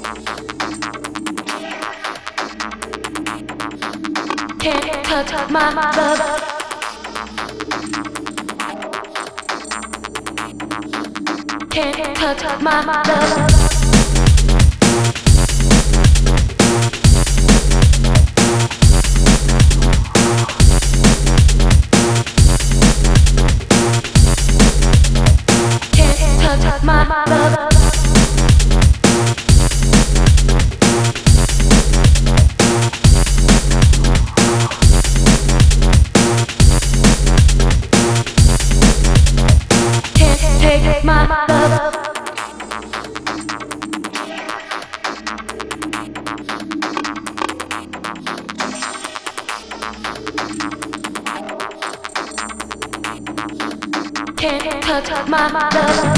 Can't touch my love. Can't touch my love. Can't touch my love. Take my love. Can't touch my love.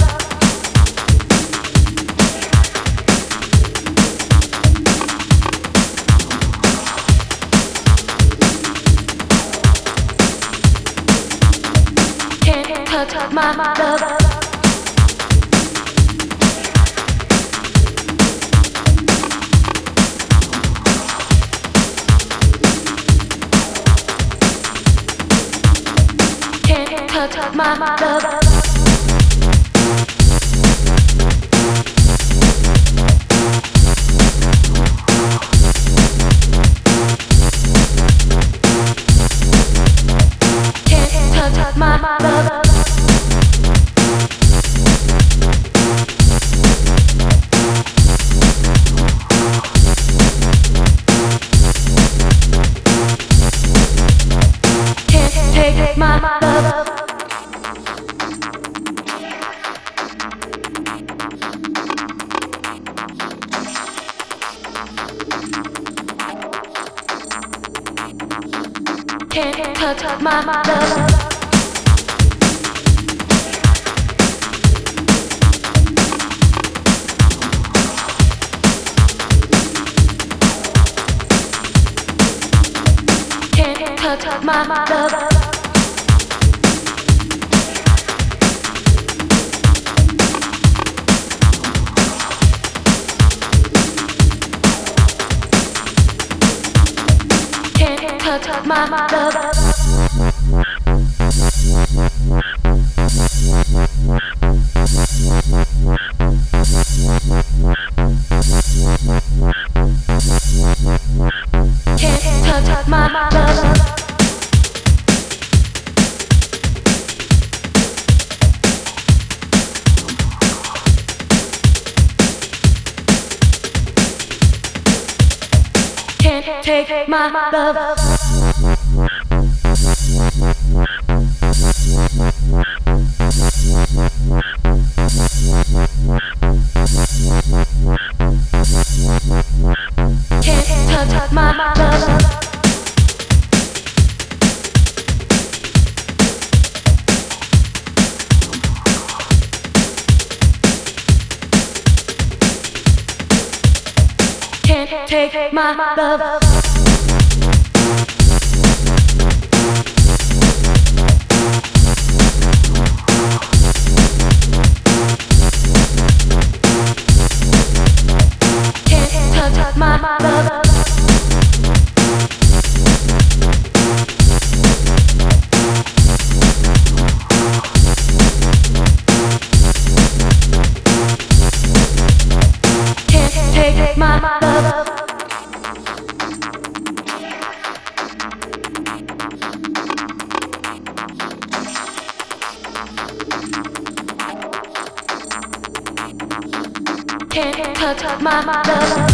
Can't touch my love. Touch my love. Can't touch my love. Can't take my love. Can't touch my love. Can't touch my love. Can't touch my love. Can't touch my love. Can't take my love. Can't touch my love. Can't take my love. Can't touch my love. Can't take my love. Can't touch my love.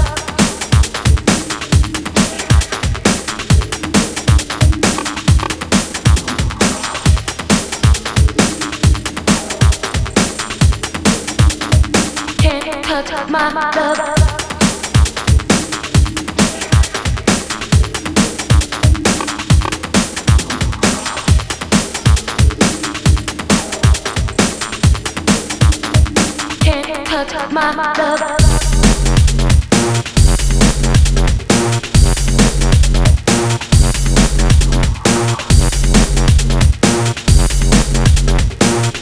Can't touch my love. Can't touch my love.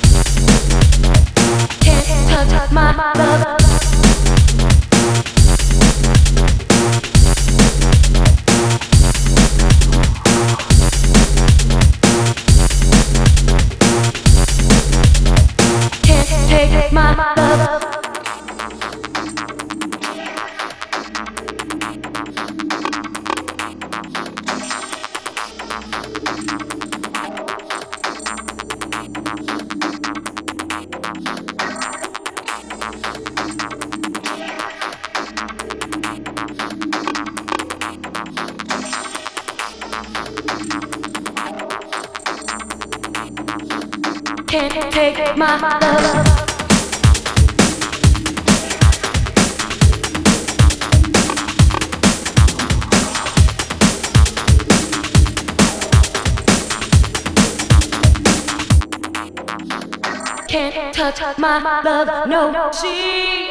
Can't touch my love. can't take my love. Can't touch my love, no, she